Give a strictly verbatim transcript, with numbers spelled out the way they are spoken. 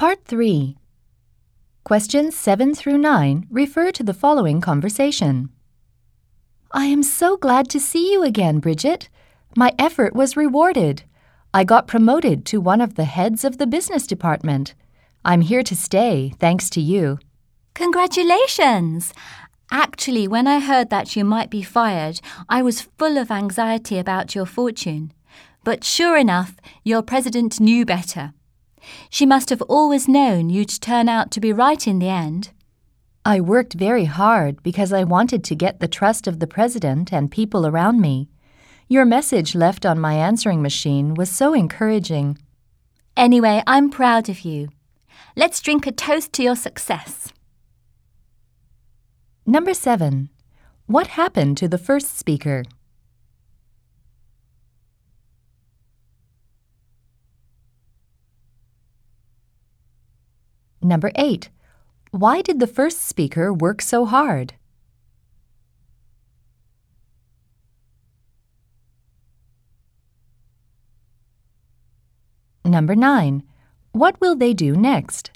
Part three. Questions seven through nine refer to the following conversation. I am so glad to see you again, Bridget. My effort was rewarded. I got promoted to one of the heads of the business department. I'm here to stay, thanks to you. Congratulations! Actually, when I heard that you might be fired, I was full of anxiety about your fortune. But sure enough, your president knew better. She must have always known you'd turn out to be right in the end. I worked very hard because I wanted to get the trust of the president and people around me. Your message left on my answering machine was so encouraging. Anyway, I'm proud of you. Let's drink a toast to your success. Number seven. What happened to the first speaker? Number eight. Why did the first speaker work so hard? Number nine. What will they do next?